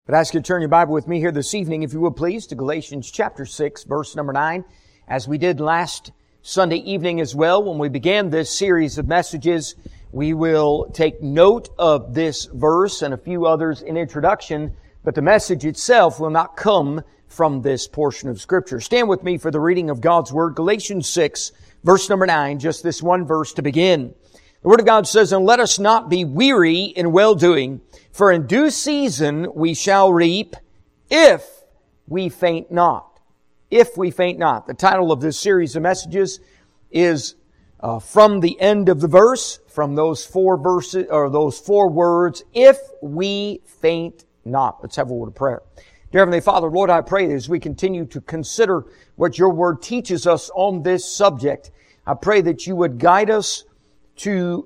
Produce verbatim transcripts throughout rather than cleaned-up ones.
But I ask you to turn your Bible with me here this evening, if you would please, to Galatians chapter six, verse number nine, as we did last Sunday evening as well. When we began this series of messages, we will take note of this verse and a few others in introduction, but the message itself will not come from this portion of Scripture. Stand with me for the reading of God's Word, Galatians six, verse number nine, just this one verse to begin. The Word of God says, "And let us not be weary in well-doing, for in due season we shall reap, if we faint not." If we faint not. The title of this series of messages is uh, from the end of the verse, from those four verses, or those four words, if we faint not. Let's have a word of prayer. Dear Heavenly Father, Lord, I pray that as we continue to consider what Your Word teaches us on this subject, I pray that You would guide us to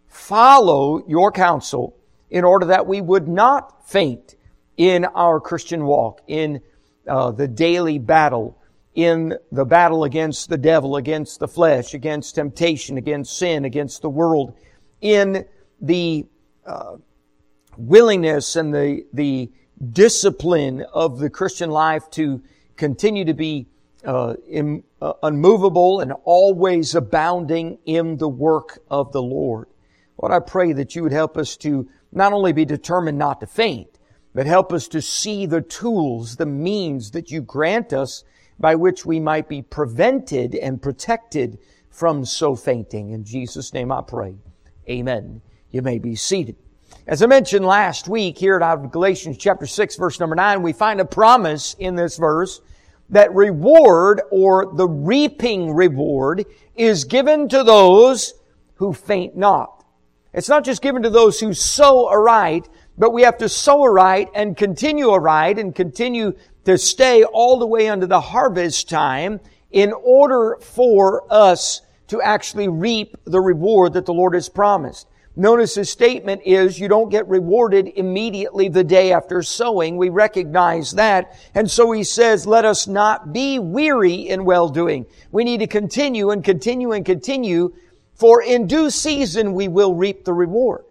follow Your counsel in order that we would not faint in our Christian walk, in uh, the daily battle, in the battle against the devil, against the flesh, against temptation, against sin, against the world, in the uh, willingness and the the discipline of the Christian life to continue to be uh, in, uh, unmovable and always abounding in the work of the Lord. Lord, I pray that You would help us to not only be determined not to faint, but help us to see the tools, the means that You grant us by which we might be prevented and protected from so fainting. In Jesus' name I pray. Amen. You may be seated. As I mentioned last week, here out of Galatians chapter six, verse number nine, we find a promise in this verse that reward, or the reaping reward, is given to those who faint not. It's not just given to those who sow aright, but we have to sow aright and continue aright and continue to stay all the way unto the harvest time in order for us to actually reap the reward that the Lord has promised. Notice His statement is you don't get rewarded immediately the day after sowing. We recognize that. And so He says, let us not be weary in well-doing. We need to continue and continue and continue, for in due season we will reap the reward,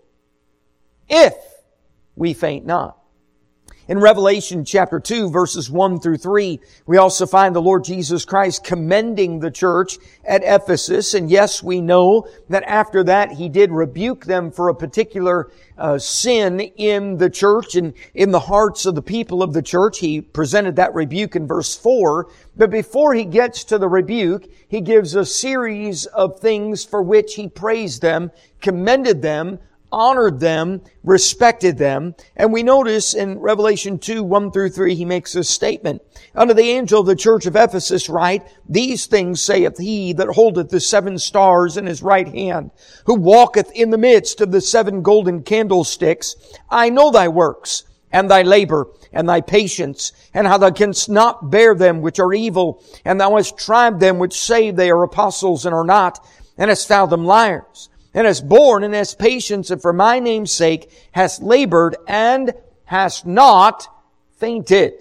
if we faint not. In Revelation chapter two, verses one through three, we also find the Lord Jesus Christ commending the church at Ephesus. And yes, we know that after that He did rebuke them for a particular uh, sin in the church and in the hearts of the people of the church. He presented that rebuke in verse four. But before He gets to the rebuke, He gives a series of things for which He praised them, commended them, honored them, respected them. And we notice in Revelation two, one through three, He makes this statement. Unto the angel of the church of Ephesus write, These things saith He that holdeth the seven stars in His right hand, who walketh in the midst of the seven golden candlesticks. I know thy works, and thy labor, and thy patience, and how thou canst not bear them which are evil, and thou hast tried them which say they are apostles and are not, and hast found them liars, and hast borne and hast patience, and for my name's sake hast labored and hast not fainted.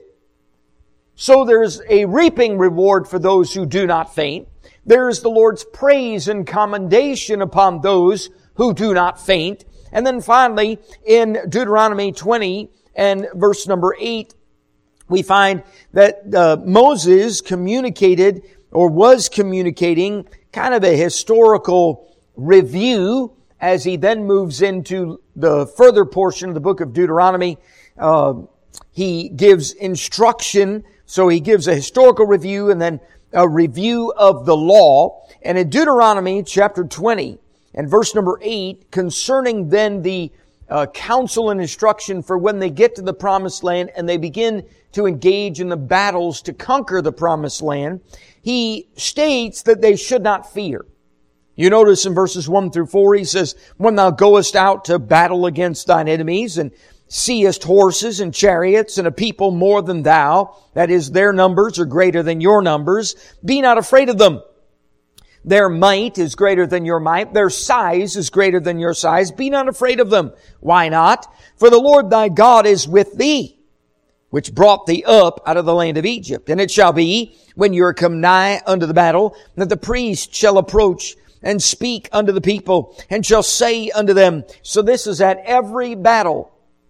So there's a reaping reward for those who do not faint. There is the Lord's praise and commendation upon those who do not faint. And then finally, in Deuteronomy twenty and verse number eight, we find that uh, Moses communicated, or was communicating, kind of a historical review as he then moves into the further portion of the book of Deuteronomy. Uh, he gives instruction, so he gives a historical review and then a review of the law. And in Deuteronomy chapter twenty and verse number eight, concerning then the uh, counsel and instruction for when they get to the promised land and they begin to engage in the battles to conquer the promised land, he states that they should not fear. You notice in verses one through four, he says, When thou goest out to battle against thine enemies, and seest horses and chariots and a people more than thou, that is, their numbers are greater than your numbers, be not afraid of them. Their might is greater than your might. Their size is greater than your size. Be not afraid of them. Why not? For the Lord thy God is with thee, which brought thee up out of the land of Egypt. And it shall be, when you are come nigh unto the battle, that the priest shall approach and speak unto the people, and shall say unto them. So this is at every battle.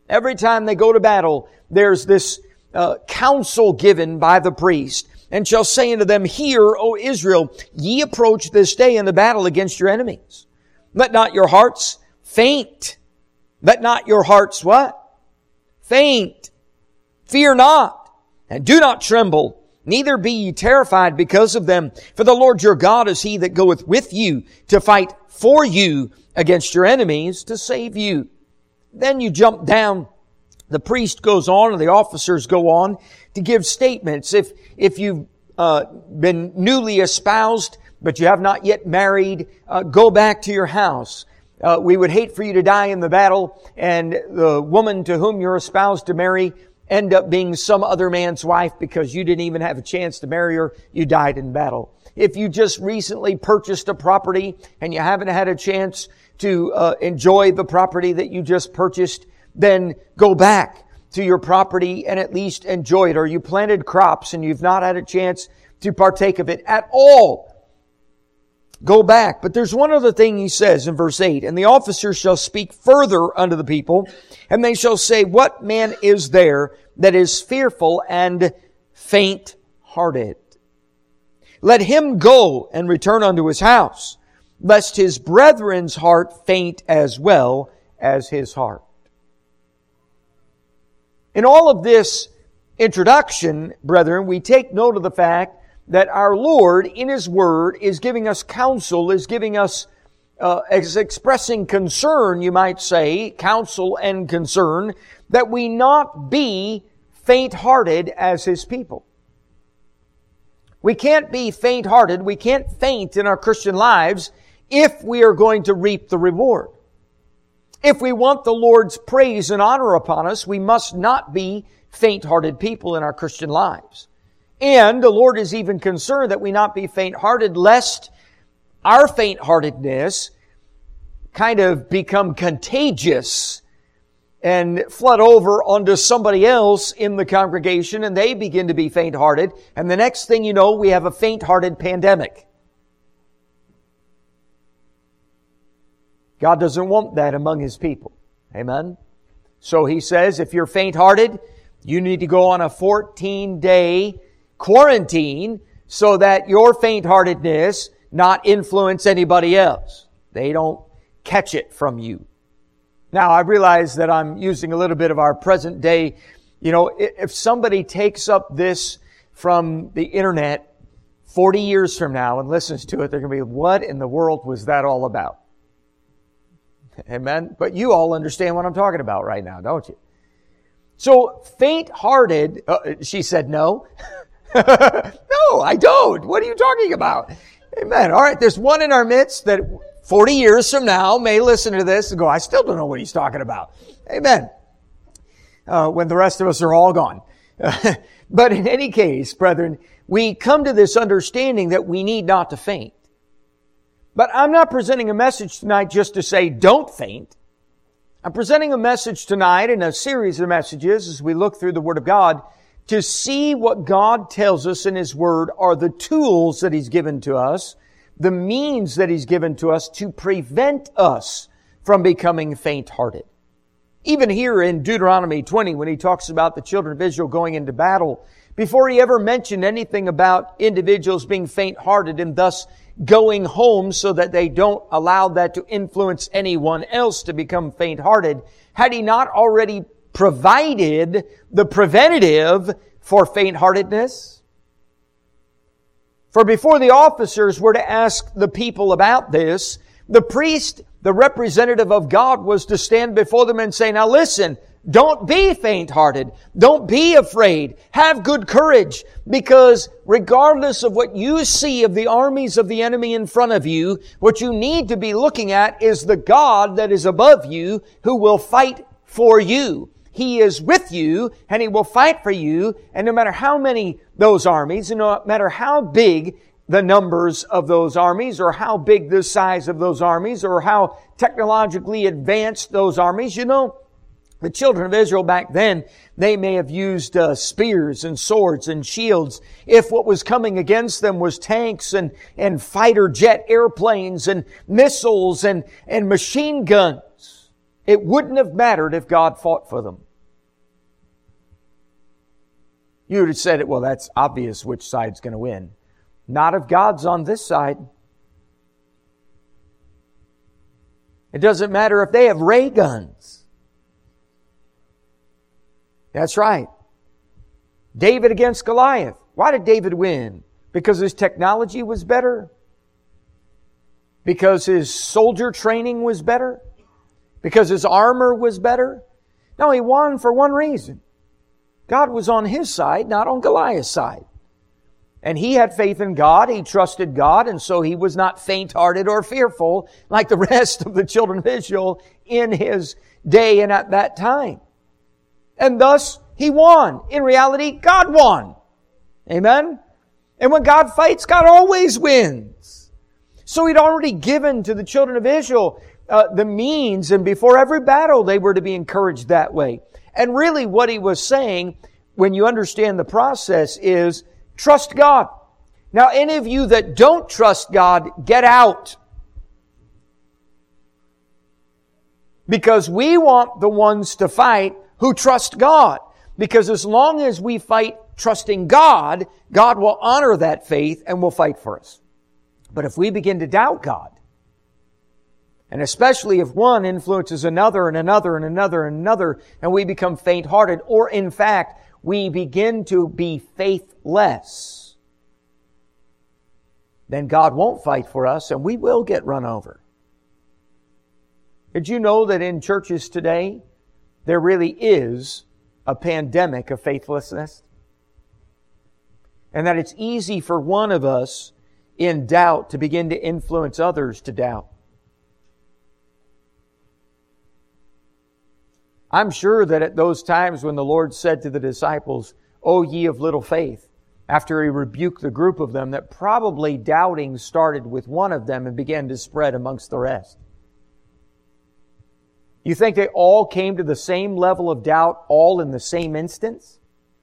Every time they go to battle, there's this uh, counsel given by the priest. And shall say unto them, Hear, O Israel, ye approach this day in the battle against your enemies. Let not your hearts faint. Let not your hearts what? Faint. Fear not, and do not tremble, neither be ye terrified because of them. For the Lord your God is He that goeth with you to fight for you against your enemies to save you. Then you jump down. The priest goes on, and the officers go on to give statements. If, if you've uh, been newly espoused, but you have not yet married, uh, go back to your house. Uh, we would hate for you to die in the battle, and the woman to whom you're espoused to marry end up being some other man's wife because you didn't even have a chance to marry her. You died in battle. If you just recently purchased a property and you haven't had a chance to uh, enjoy the property that you just purchased, then go back to your property and at least enjoy it. Or you planted crops and you've not had a chance to partake of it at all. Go back. But there's one other thing he says in verse eight. And the officers shall speak further unto the people, and they shall say, What man is there that is fearful and faint-hearted? Let him go and return unto his house, lest his brethren's heart faint as well as his heart. In all of this introduction, brethren, we take note of the fact that our Lord, in His Word, is giving us counsel, is giving us, uh, is expressing concern, you might say, counsel and concern, that we not be faint-hearted as His people. We can't be faint-hearted, we can't faint in our Christian lives if we are going to reap the reward. If we want the Lord's praise and honor upon us, we must not be faint-hearted people in our Christian lives. And the Lord is even concerned that we not be faint-hearted, lest our faint-heartedness kind of become contagious and flood over onto somebody else in the congregation, and they begin to be faint-hearted. And the next thing you know, we have a faint-hearted pandemic. God doesn't want that among His people. Amen? So He says, if you're faint-hearted, you need to go on a fourteen-day quarantine so that your faint-heartedness not influence anybody else. They don't catch it from you. Now, I realize that I'm using a little bit of our present day. You know, if somebody takes up this from the internet forty years from now and listens to it, they're going to be, what in the world was that all about? Amen? But you all understand what I'm talking about right now, don't you? So, faint-hearted, uh, she said no. No, I don't. What are you talking about? Amen. All right, there's one in our midst that forty years from now may listen to this and go, I still don't know what he's talking about. Amen. Uh, when the rest of us are all gone. But in any case, brethren, we come to this understanding that we need not to faint. But I'm not presenting a message tonight just to say, don't faint. I'm presenting a message tonight in a series of messages as we look through the Word of God to see what God tells us in His Word are the tools that He's given to us, the means that He's given to us to prevent us from becoming faint-hearted. Even here in Deuteronomy twenty, when He talks about the children of Israel going into battle, before He ever mentioned anything about individuals being faint-hearted and thus going home so that they don't allow that to influence anyone else to become faint-hearted, had He not already provided the preventative for faint-heartedness? For before the officers were to ask the people about this, the priest, the representative of God, was to stand before them and say, now listen, don't be faint-hearted. Don't be afraid. Have good courage, because regardless of what you see of the armies of the enemy in front of you, what you need to be looking at is the God that is above you who will fight for you. He is with you, and He will fight for you, and no matter how many those armies, and no matter how big the numbers of those armies, or how big the size of those armies, or how technologically advanced those armies, you know, the children of Israel back then, they may have used uh, spears and swords and shields. If what was coming against them was tanks and, and fighter jet airplanes and missiles and, and machine guns, It wouldn't have mattered if God fought for them. You would have said, well, that's obvious which side's going to win. Not if God's on this side. It doesn't matter if they have ray guns. That's right. David against Goliath. Why did David win? Because his technology was better? Because his soldier training was better? Because his armor was better? No, he won for one reason. God was on his side, not on Goliath's side. And he had faith in God, he trusted God, and so he was not faint-hearted or fearful like the rest of the children of Israel in his day and at that time. And thus, he won. In reality, God won. Amen? And when God fights, God always wins. So he'd already given to the children of Israel uh, the means, and before every battle they were to be encouraged that way. And really what he was saying, when you understand the process, is trust God. Now, any of you that don't trust God, get out. Because we want the ones to fight who trust God. Because as long as we fight trusting God, God will honor that faith and will fight for us. But if we begin to doubt God, and especially if one influences another and another and another and another, and we become faint-hearted, or in fact, we begin to be faithless, then God won't fight for us and we will get run over. Did you know that in churches today, there really is a pandemic of faithlessness? And that it's easy for one of us in doubt to begin to influence others to doubt. I'm sure that at those times when the Lord said to the disciples, "O ye of little faith," after He rebuked the group of them, that probably doubting started with one of them and began to spread amongst the rest. You think they all came to the same level of doubt all in the same instance?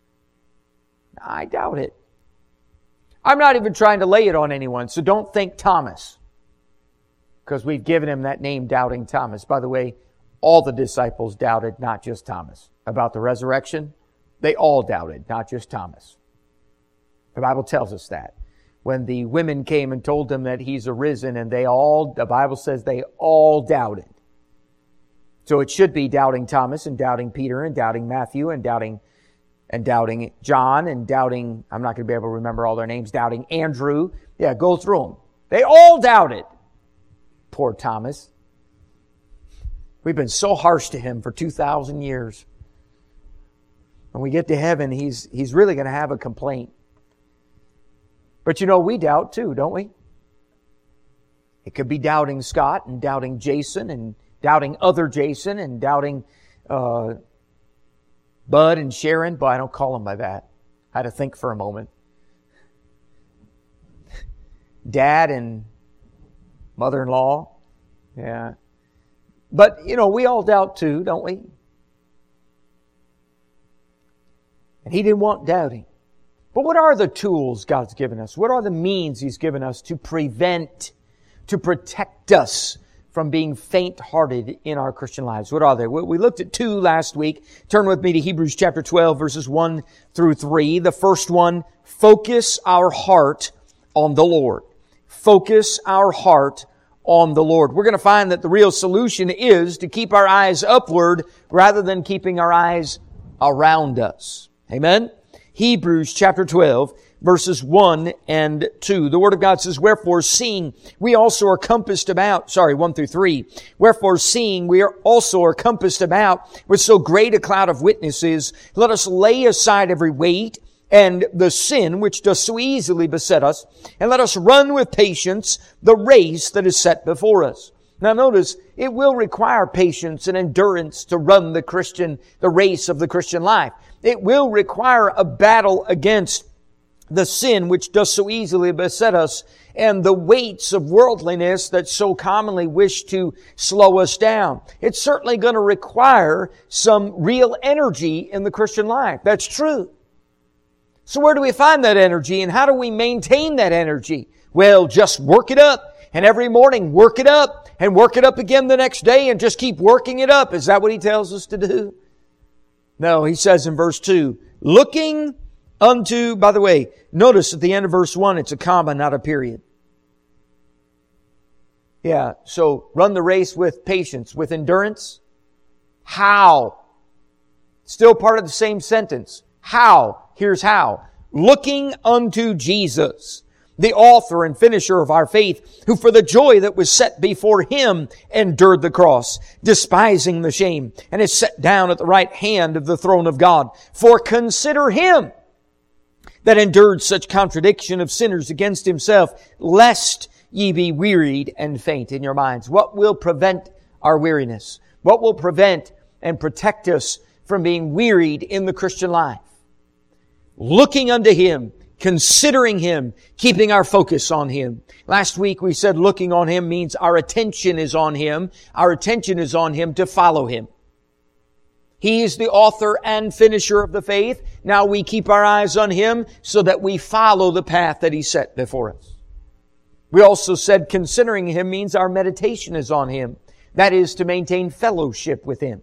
I doubt it. I'm not even trying to lay it on anyone, so don't think Thomas, because we've given him that name, Doubting Thomas. By the way, all the disciples doubted, not just Thomas. About the resurrection, they all doubted, not just Thomas. The Bible tells us that. When the women came and told them that He's arisen, and they all, the Bible says they all doubted. So it should be doubting Thomas and doubting Peter and doubting Matthew and doubting and doubting John and doubting, I'm not going to be able to remember all their names, doubting Andrew. Yeah, go through them. They all doubted. Poor Thomas. We've been so harsh to him for two thousand years. When we get to heaven, he's, he's really going to have a complaint. But you know, we doubt too, don't we? It could be doubting Scott and doubting Jason and doubting other Jason and doubting uh, Bud and Sharon. But I don't call them by that. I had to think for a moment. Dad and mother-in-law. Yeah. But, you know, we all doubt too, don't we? And He didn't want doubting. But what are the tools God's given us? What are the means He's given us to prevent, to protect us from being faint-hearted in our Christian lives? What are they? We looked at two last week. Turn with me to Hebrews chapter twelve, verses one through three. The first one, focus our heart on the Lord. Focus our heart on the Lord. We're going to find that the real solution is to keep our eyes upward rather than keeping our eyes around us. Amen? Hebrews chapter twelve, verses one and two. The Word of God says, "Wherefore seeing we also are compassed about," sorry, one through three. "Wherefore seeing we are also are compassed about with so great a cloud of witnesses, let us lay aside every weight and the sin which does so easily beset us, and let us run with patience the race that is set before us." Now notice, it will require patience and endurance to run the Christian, the race of the Christian life. It will require a battle against the sin which does so easily beset us and the weights of worldliness that so commonly wish to slow us down. It's certainly going to require some real energy in the Christian life. That's true. So where do we find that energy and how do we maintain that energy? Well, just work it up. and every morning work it up and work it up again the next day and just keep working it up. Is that what He tells us to do? No, He says in verse two, looking unto, by the way, notice at the end of verse one, it's a comma, not a period. Yeah, so run the race with patience, with endurance. How? Still part of the same sentence. How? Here's how. Looking unto Jesus, the author and finisher of our faith, who for the joy that was set before Him endured the cross, despising the shame, and is set down at the right hand of the throne of God. For consider Him that endured such contradiction of sinners against Himself, lest ye be wearied and faint in your minds. What will prevent our weariness? What will prevent and protect us from being wearied in the Christian life? Looking unto Him, considering Him, keeping our focus on Him. Last week we said looking on Him means our attention is on Him. Our attention is on Him to follow Him. He is the author and finisher of the faith. Now we keep our eyes on Him so that we follow the path that He set before us. We also said considering Him means our meditation is on Him. That is to maintain fellowship with Him.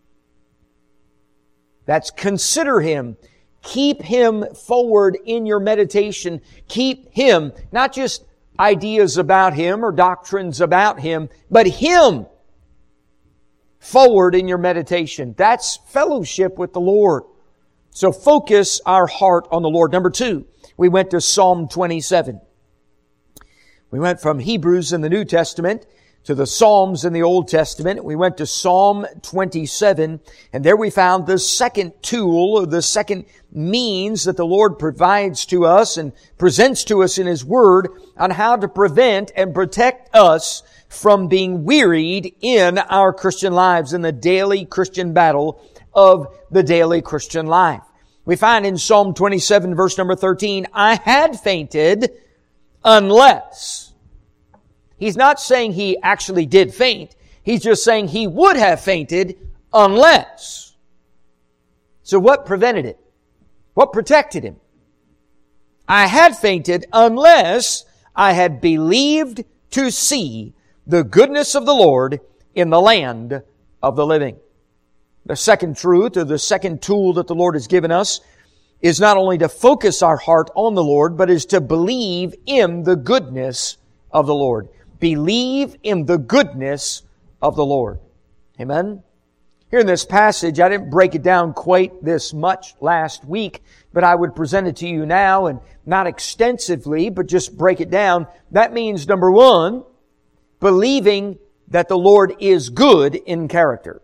That's consider Him. Keep Him forward in your meditation. Keep Him, not just ideas about Him or doctrines about Him, but Him forward in your meditation. That's fellowship with the Lord. So focus our heart on the Lord. Number two, we went to Psalm twenty-seven. We went from Hebrews in the New Testament to the Psalms in the Old Testament. We went to Psalm twenty-seven, and there we found the second tool, or the second means that the Lord provides to us and presents to us in His Word on how to prevent and protect us from being wearied in our Christian lives, in the daily Christian battle of the daily Christian life. We find in Psalm twenty-seven, verse number thirteen, I had fainted unless. He's not saying he actually did faint. He's just saying he would have fainted unless. So what prevented it? What protected him? I had fainted unless I had believed to see the goodness of the Lord in the land of the living. The second truth, or the second tool that the Lord has given us, is not only to focus our heart on the Lord, but is to believe in the goodness of the Lord. Believe in the goodness of the Lord. Amen? Here in this passage, I didn't break it down quite this much last week, but I would present it to you now, and not extensively, but just break it down. That means, number one, believing that the Lord is good in character.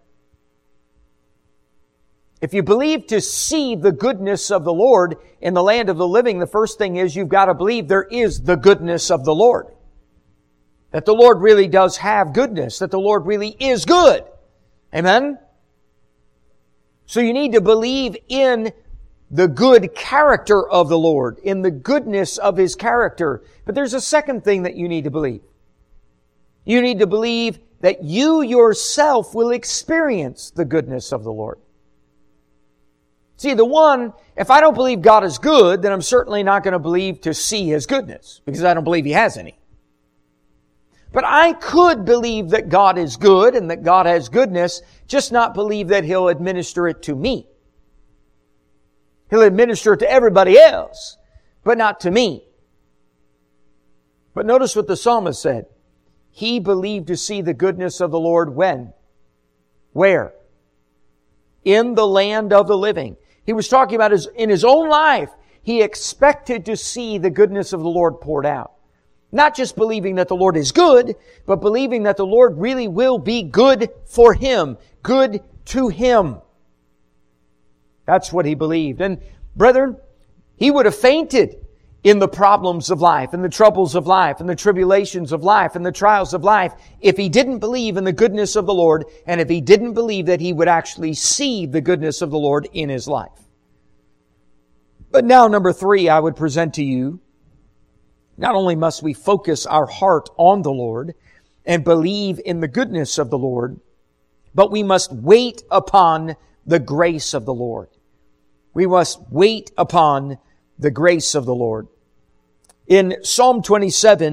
If you believe to see the goodness of the Lord in the land of the living, the first thing is you've got to believe there is the goodness of the Lord. That the Lord really does have goodness. That the Lord really is good. Amen? So you need to believe in the good character of the Lord, in the goodness of His character. But there's a second thing that you need to believe. You need to believe that you yourself will experience the goodness of the Lord. See, the one, if I don't believe God is good, then I'm certainly not going to believe to see His goodness, because I don't believe He has any. But I could believe that God is good and that God has goodness, just not believe that He'll administer it to me. He'll administer it to everybody else, but not to me. But notice what the psalmist said. He believed to see the goodness of the Lord when? Where? In the land of the living. He was talking about his, in his own life, he expected to see the goodness of the Lord poured out. Not just believing that the Lord is good, but believing that the Lord really will be good for him, good to him. That's what he believed. And brethren, he would have fainted in the problems of life, in the troubles of life, in the tribulations of life, in the trials of life, if he didn't believe in the goodness of the Lord, and if he didn't believe that he would actually see the goodness of the Lord in his life. But now, number three, I would present to you, not only must we focus our heart on the Lord and believe in the goodness of the Lord, but we must wait upon the grace of the Lord. We must wait upon the grace of the Lord. In Psalm twenty-seven,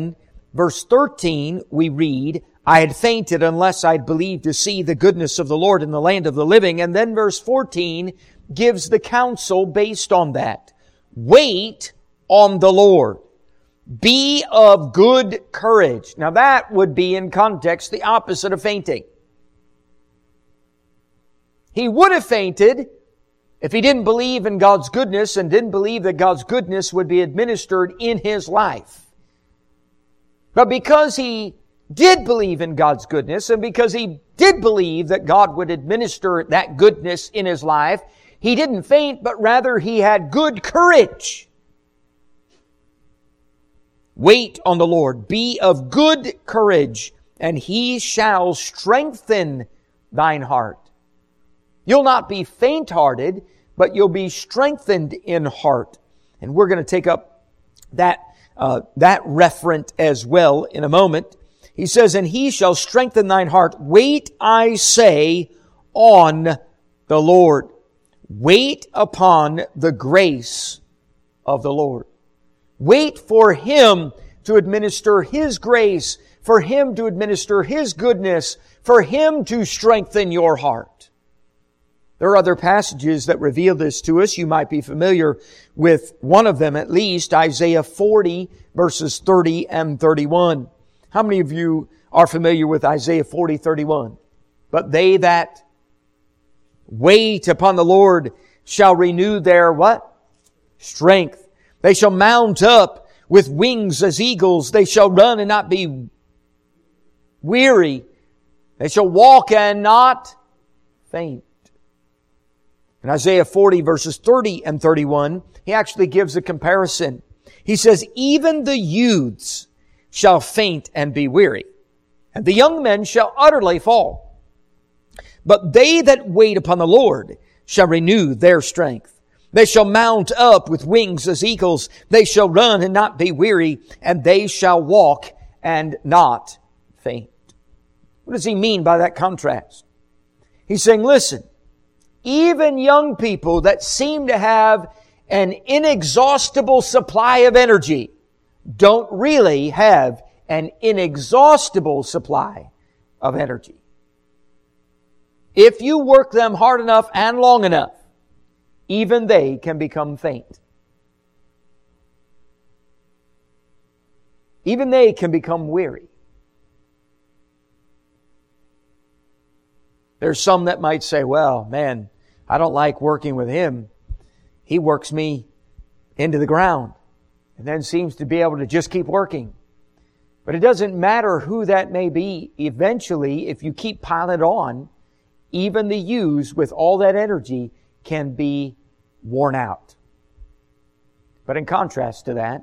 Verse thirteen, we read, I had fainted unless I'd believed to see the goodness of the Lord in the land of the living. And then verse fourteen gives the counsel based on that. Wait on the Lord. Be of good courage. Now that would be in context the opposite of fainting. He would have fainted if he didn't believe in God's goodness and didn't believe that God's goodness would be administered in his life. But because he did believe in God's goodness and because he did believe that God would administer that goodness in his life, he didn't faint, but rather he had good courage. Wait on the Lord. Be of good courage, and He shall strengthen thine heart. You'll not be faint-hearted, but you'll be strengthened in heart. And we're going to take up that, uh, that referent as well in a moment. He says, and He shall strengthen thine heart. Wait, I say, on the Lord. Wait upon the grace of the Lord. Wait for Him to administer His grace, for Him to administer His goodness, for Him to strengthen your heart. There are other passages that reveal this to us. You might be familiar with one of them at least, Isaiah forty, verses thirty and thirty-one. How many of you are familiar with Isaiah forty, thirty-one? But they that wait upon the Lord shall renew their what? Strength. They shall mount up with wings as eagles. They shall run and not be weary. They shall walk and not faint. In Isaiah forty, verses thirty and thirty-one, he actually gives a comparison. He says, even the youths shall faint and be weary, and the young men shall utterly fall. But they that wait upon the Lord shall renew their strength. They shall mount up with wings as eagles. They shall run and not be weary, and they shall walk and not faint. What does he mean by that contrast? He's saying, listen, even young people that seem to have an inexhaustible supply of energy don't really have an inexhaustible supply of energy. If you work them hard enough and long enough, even they can become faint. Even they can become weary. There's some that might say, well, man, I don't like working with him. He works me into the ground and then seems to be able to just keep working. But it doesn't matter who that may be. Eventually, if you keep piling it on, even the youths with all that energy can be worn out. But in contrast to that,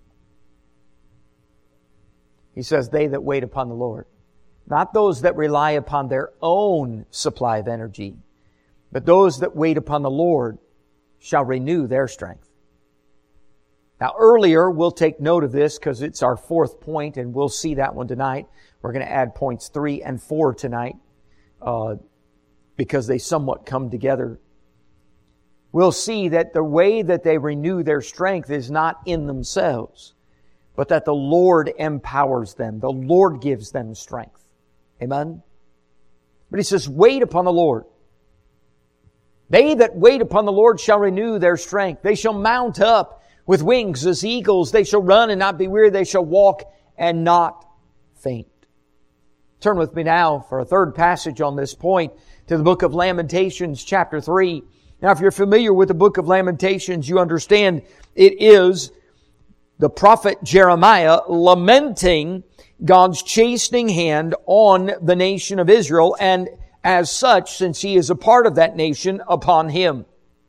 he says, they that wait upon the Lord. Not those that rely upon their own supply of energy, but those that wait upon the Lord shall renew their strength. Now earlier, we'll take note of this because it's our fourth point, and we'll see that one tonight. We're going to add points three and four tonight uh, because they somewhat come together. We'll see that the way that they renew their strength is not in themselves, but that the Lord empowers them. The Lord gives them strength. Amen? But he says, wait upon the Lord. They that wait upon the Lord shall renew their strength. They shall mount up with wings as eagles. They shall run and not be weary. They shall walk and not faint. Turn with me now for a third passage on this point to the book of Lamentations, chapter three. Now, if you're familiar with the book of Lamentations, you understand it is the prophet Jeremiah lamenting God's chastening hand on the nation of Israel, and as such, since he is a part of that nation, upon him.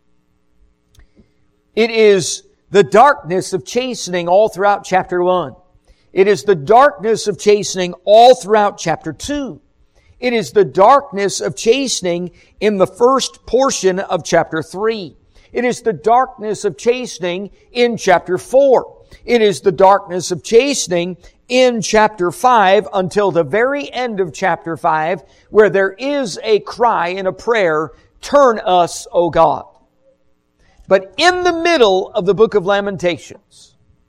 It is the darkness of chastening all throughout chapter one. It is the darkness of chastening all throughout chapter two. It is the darkness of chastening in the first portion of chapter three. It is the darkness of chastening in chapter four. It is the darkness of chastening in chapter five until the very end of chapter five, where there is a cry and a prayer, turn us, O God. But in the middle of the book of Lamentations,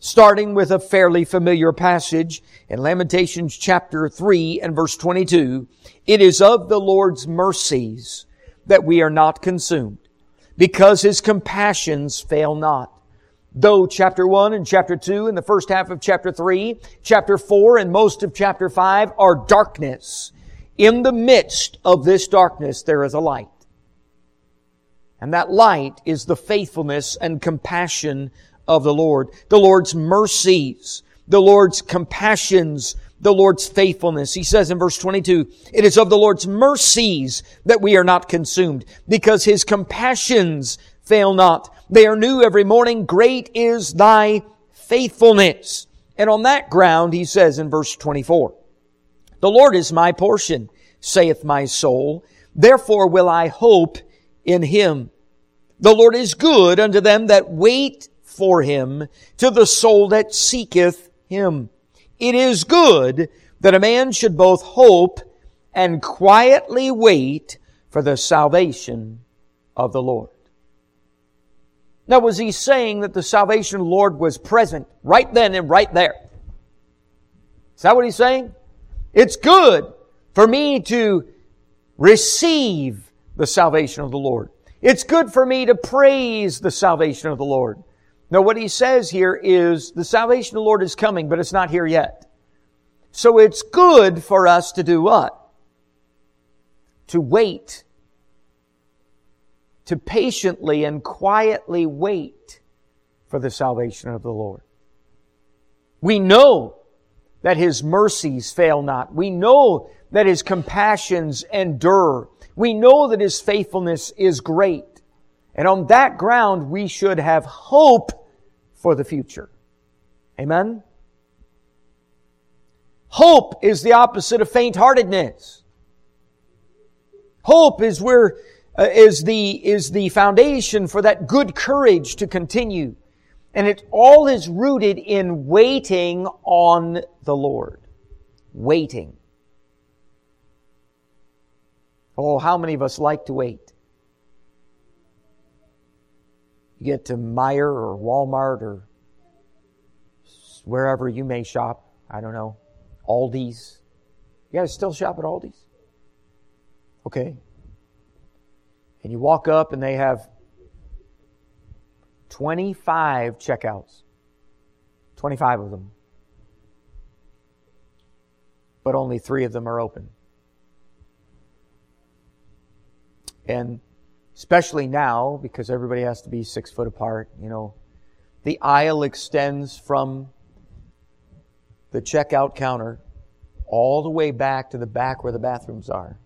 starting with a fairly familiar passage in Lamentations chapter three and verse twenty-two. It is of the Lord's mercies that we are not consumed, because His compassions fail not. Though chapter one and chapter two and the first half of chapter three, chapter four and most of chapter five are darkness, in the midst of this darkness there is a light. And that light is the faithfulness and compassion of the Lord. The Lord's mercies, the Lord's compassions, the Lord's faithfulness. He says in verse twenty-two, it is of the Lord's mercies that we are not consumed, because His compassions fail not. They are new every morning. Great is Thy faithfulness. And on that ground, he says in verse twenty-four, the Lord is my portion, saith my soul. Therefore will I hope in Him. The Lord is good unto them that wait for Him, to the soul that seeketh Him. It is good that a man should both hope and quietly wait for the salvation of the Lord. Now, was he saying that the salvation of the Lord was present right then and right there? Is that what he's saying? It's good for me to receive the salvation of the Lord. It's good for me to praise the salvation of the Lord. Now, what he says here is the salvation of the Lord is coming, but it's not here yet. So it's good for us to do what? To wait. To patiently and quietly wait for the salvation of the Lord. We know that His mercies fail not. We know that His compassions endure. We know that His faithfulness is great. And on that ground, we should have hope for the future. Amen? Hope is the opposite of faint-heartedness. Hope is where uh, is the is the foundation for that good courage to continue. And it all is rooted in waiting on the Lord. Waiting. Oh, how many of us like to wait? You get to Meijer or Walmart or wherever you may shop. I don't know. Aldi's. You guys still shop at Aldi's? Okay. And you walk up and they have twenty-five checkouts. twenty-five of them. But only three of them are open. And especially now, because everybody has to be six foot apart, you know, the aisle extends from the checkout counter all the way back to the back where the bathrooms are.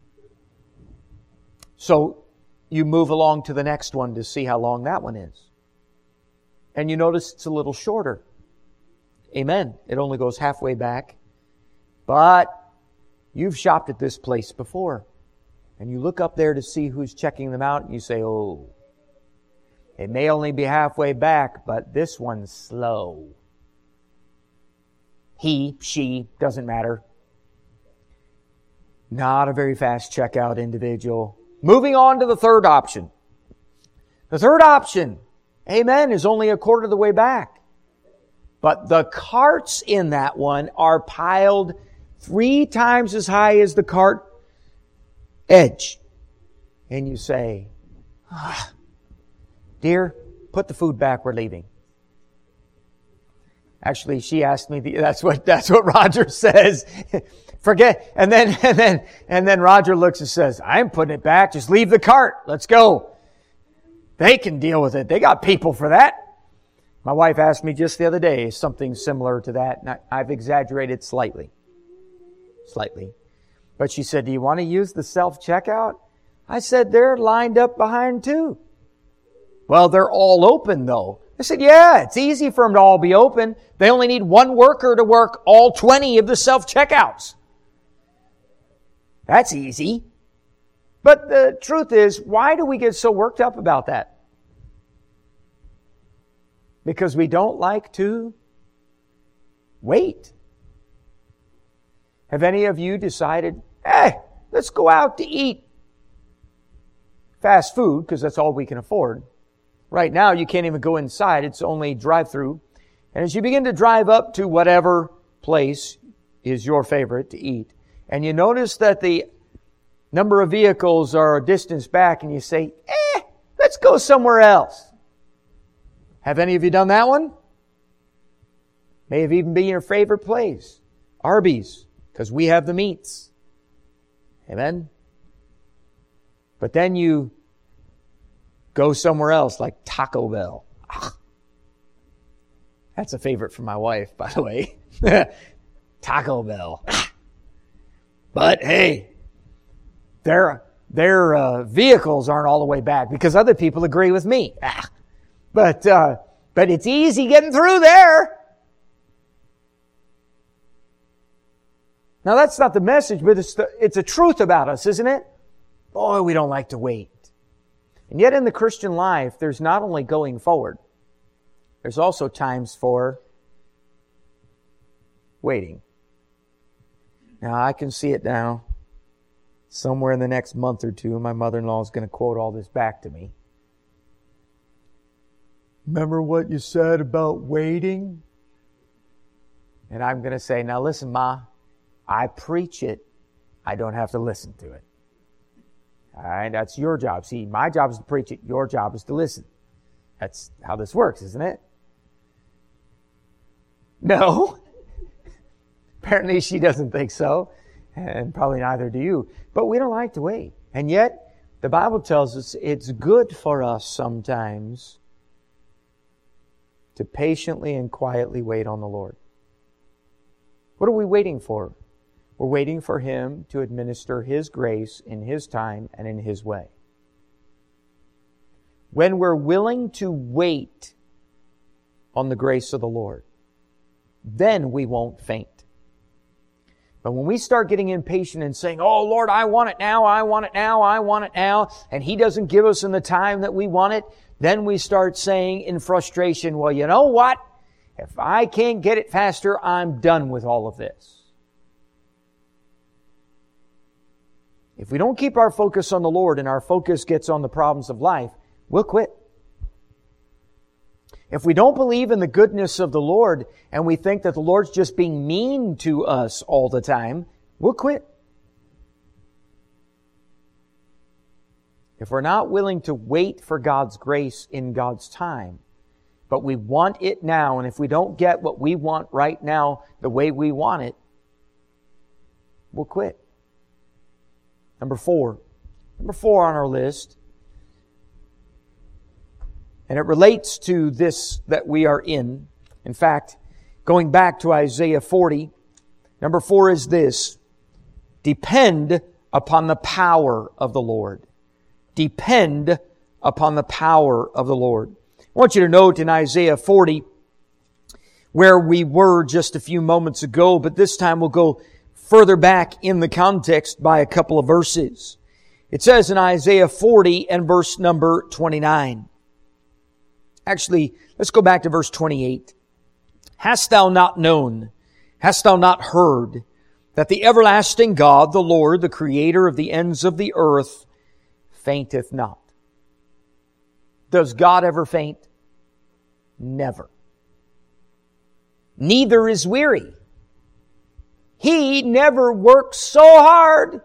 So you move along to the next one to see how long that one is. And you notice it's a little shorter. Amen. It only goes halfway back. But you've shopped at this place before. And you look up there to see who's checking them out and you say, oh, it may only be halfway back, but this one's slow. He, she, doesn't matter. Not a very fast checkout individual. Moving on to the third option. The third option, amen, is only a quarter of the way back. But the carts in that one are piled three times as high as the cart edge. And you say, ah, dear, put the food back, we're leaving. Actually, she asked me, the, that's what, that's what Roger says. Forget, and then, and then, and then Roger looks and says, I'm putting it back, just leave the cart, let's go. They can deal with it, they got people for that. My wife asked me just the other day something similar to that, and I, I've exaggerated slightly. Slightly. But she said, do you want to use the self-checkout? I said, they're lined up behind too. Well, they're all open though. I said, yeah, it's easy for them to all be open. They only need one worker to work all twenty of the self-checkouts. That's easy. But the truth is, why do we get so worked up about that? Because we don't like to wait. Have any of you decided, hey, let's go out to eat fast food because that's all we can afford? Right now, you can't even go inside. It's only drive-through. And as you begin to drive up to whatever place is your favorite to eat, and you notice that the number of vehicles are a distance back, and you say, eh, let's go somewhere else. Have any of you done that one? May have even been your favorite place. Arby's, because we have the meats. Amen? But then you go somewhere else, like Taco Bell. Ah. That's a favorite for my wife, by the way. Taco Bell. Ah. But hey, their, their uh, vehicles aren't all the way back because other people agree with me. Ah. But, uh, but it's easy getting through there. Now that's not the message, but it's the, it's a truth about us, isn't it? Boy, we don't like to wait. And yet in the Christian life, there's not only going forward, there's also times for waiting. Now I can see it now. Somewhere in the next month or two, my mother-in-law is going to quote all this back to me. Remember what you said about waiting? And I'm going to say, now listen, Ma, I preach it. I don't have to listen to it. All right, that's your job. See, my job is to preach it. Your job is to listen. That's how this works, isn't it? No. Apparently she doesn't think so. And probably neither do you. But we don't like to wait. And yet, the Bible tells us it's good for us sometimes to patiently and quietly wait on the Lord. What are we waiting for? We're waiting for Him to administer His grace in His time and in His way. When we're willing to wait on the grace of the Lord, then we won't faint. But when we start getting impatient and saying, oh Lord, I want it now, I want it now, I want it now, and He doesn't give us in the time that we want it, then we start saying in frustration, well, you know what? If I can't get it faster, I'm done with all of this. If we don't keep our focus on the Lord and our focus gets on the problems of life, we'll quit. If we don't believe in the goodness of the Lord and we think that the Lord's just being mean to us all the time, we'll quit. If we're not willing to wait for God's grace in God's time, but we want it now, and if we don't get what we want right now the way we want it, we'll quit. Number four. Number four on our list. And it relates to this that we are in. In fact, going back to Isaiah forty, number four is this. Depend upon the power of the Lord. Depend upon the power of the Lord. I want you to note in Isaiah forty, where we were just a few moments ago, but this time we'll go further back in the context by a couple of verses. It says in Isaiah forty and verse number twenty-nine. Actually, let's go back to verse twenty-eight. Hast thou not known, hast thou not heard, that the everlasting God, the Lord, the Creator of the ends of the earth, fainteth not? Does God ever faint? Never. Neither is weary. He never works so hard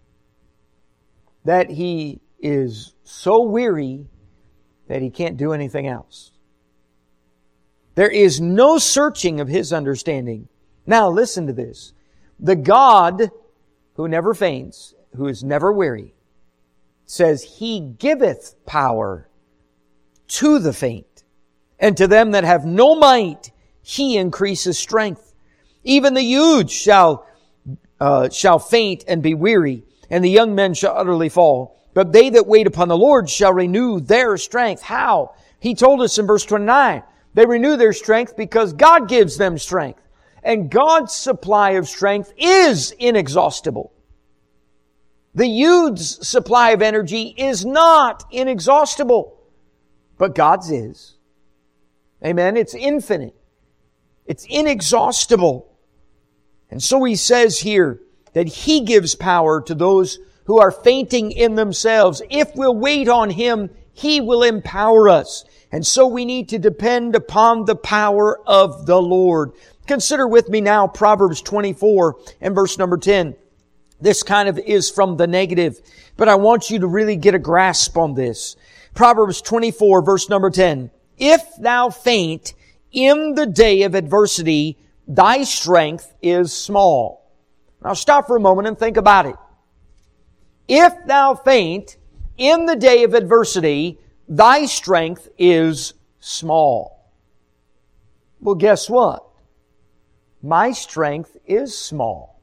that He is so weary that He can't do anything else. There is no searching of His understanding. Now listen to this. The God who never faints, who is never weary, says He giveth power to the faint, and to them that have no might He increases strength. Even the youths shall uh, shall faint and be weary, and the young men shall utterly fall. But they that wait upon the Lord shall renew their strength. How? He told us in verse twenty-nine, they renew their strength because God gives them strength. And God's supply of strength is inexhaustible. The youth's supply of energy is not inexhaustible, but God's is. Amen? It's infinite. It's inexhaustible. And so He says here that He gives power to those who are fainting in themselves. If we'll wait on Him, He will empower us. And so we need to depend upon the power of the Lord. Consider with me now Proverbs twenty-four and verse number ten. This kind of is from the negative, but I want you to really get a grasp on this. Proverbs twenty-four verse number ten. If thou faint in the day of adversity, thy strength is small. Now stop for a moment and think about it. If thou faint in the day of adversity, thy strength is small. Well, guess what? My strength is small.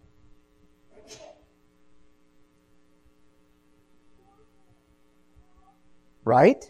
Right?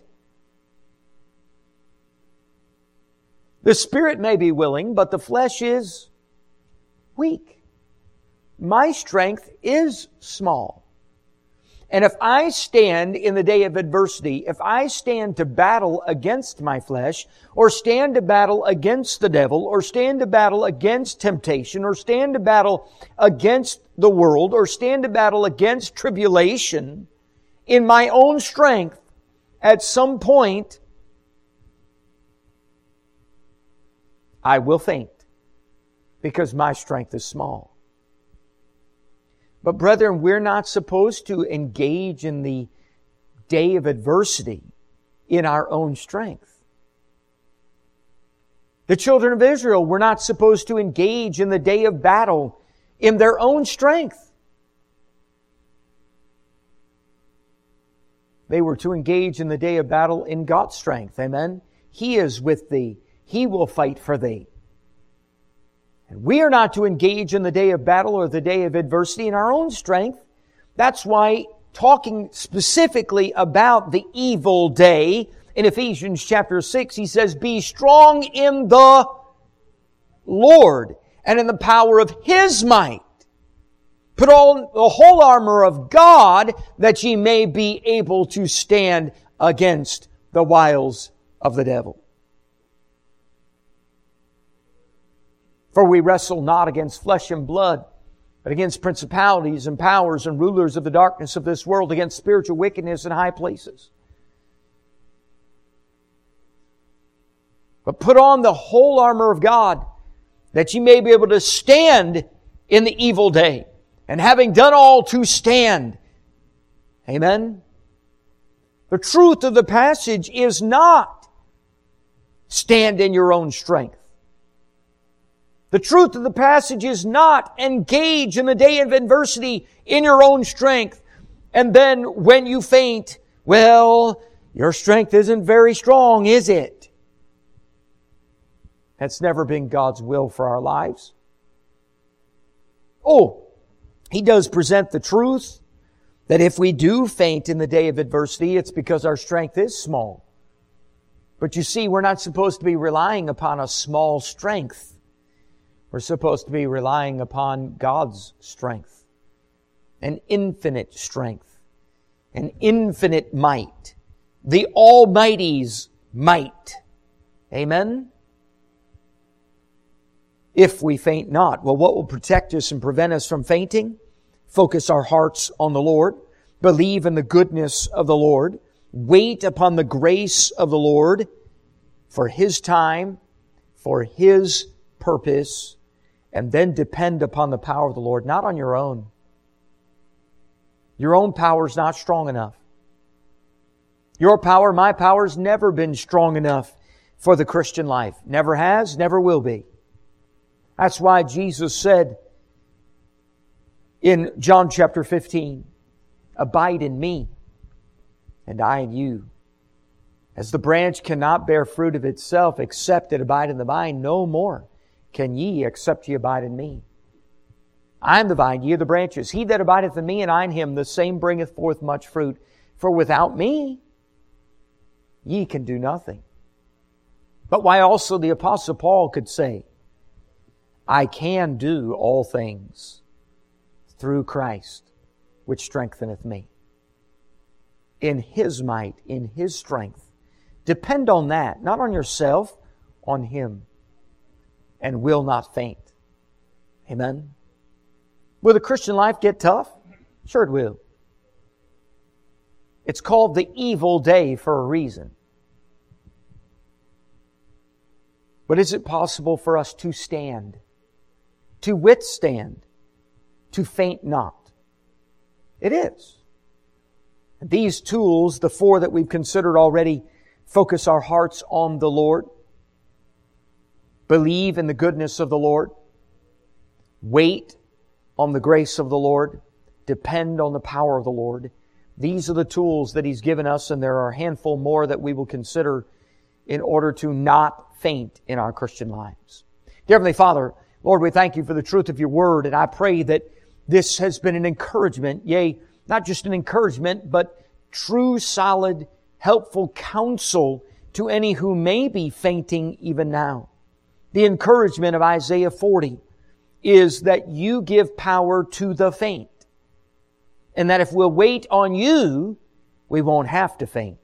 The spirit may be willing, but the flesh is weak. My strength is small. And if I stand in the day of adversity, if I stand to battle against my flesh, or stand to battle against the devil, or stand to battle against temptation, or stand to battle against the world, or stand to battle against tribulation in my own strength, at some point, I will faint because my strength is small. But brethren, we're not supposed to engage in the day of adversity in our own strength. The children of Israel were not supposed to engage in the day of battle in their own strength. They were to engage in the day of battle in God's strength. Amen? He is with thee. He will fight for thee. And we are not to engage in the day of battle or the day of adversity in our own strength. That's why talking specifically about the evil day, in Ephesians chapter six, he says, be strong in the Lord and in the power of His might. Put on the whole armor of God that ye may be able to stand against the wiles of the devil. For we wrestle not against flesh and blood, but against principalities and powers and rulers of the darkness of this world, against spiritual wickedness in high places. But put on the whole armor of God, that ye may be able to stand in the evil day, and having done all to stand. Amen? The truth of the passage is not stand in your own strength. The truth of the passage is not engage in the day of adversity in your own strength. And then when you faint, well, your strength isn't very strong, is it? That's never been God's will for our lives. Oh, He does present the truth that if we do faint in the day of adversity, it's because our strength is small. But you see, we're not supposed to be relying upon a small strength. We're supposed to be relying upon God's strength, an infinite strength, an infinite might, the Almighty's might. Amen? If we faint not. Well, what will protect us and prevent us from fainting? Focus our hearts on the Lord. Believe in the goodness of the Lord. Wait upon the grace of the Lord for His time, for His purpose, and then depend upon the power of the Lord, not on your own. Your own power is not strong enough. Your power, my power, has never been strong enough for the Christian life. Never has, never will be. That's why Jesus said in John chapter fifteen, abide in me, and I in you. As the branch cannot bear fruit of itself except it abide in the vine, no more can ye except ye abide in me. I am the vine, ye are the branches. He that abideth in me and I in him, the same bringeth forth much fruit. For without me, ye can do nothing. But why also the Apostle Paul could say, I can do all things through Christ, which strengtheneth me. In His might, in His strength. Depend on that, not on yourself, on Him. And will not faint. Amen? Will the Christian life get tough? Sure it will. It's called the evil day for a reason. But is it possible for us to stand, to withstand, to faint not? It is. These tools, the four that we've considered already, focus our hearts on the Lord, believe in the goodness of the Lord, wait on the grace of the Lord, depend on the power of the Lord. These are the tools that He's given us, and there are a handful more that we will consider in order to not faint in our Christian lives. Dear Heavenly Father, Lord, we thank You for the truth of Your Word, and I pray that this has been an encouragement, yea, not just an encouragement, but true, solid, helpful counsel to any who may be fainting even now. The encouragement of Isaiah forty is that You give power to the faint, and that if we'll wait on You, we won't have to faint.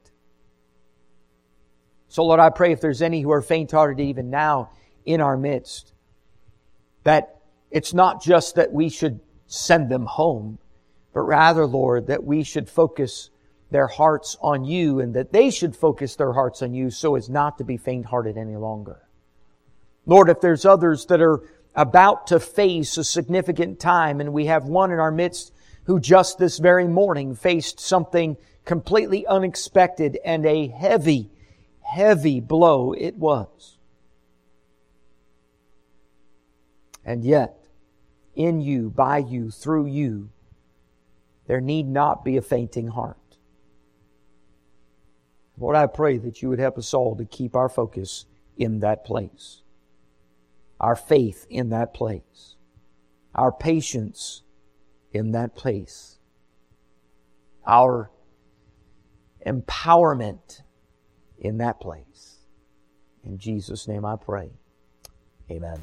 So Lord, I pray if there's any who are faint-hearted even now in our midst, that it's not just that we should send them home, but rather, Lord, that we should focus their hearts on You, and that they should focus their hearts on You so as not to be faint-hearted any longer. Lord, if there's others that are about to face a significant time, and we have one in our midst who just this very morning faced something completely unexpected and a heavy, heavy blow it was. And yet, in You, by You, through You, there need not be a fainting heart. Lord, I pray that You would help us all to keep our focus in that place, our faith in that place, our patience in that place, our empowerment in that place. In Jesus' name I pray. Amen.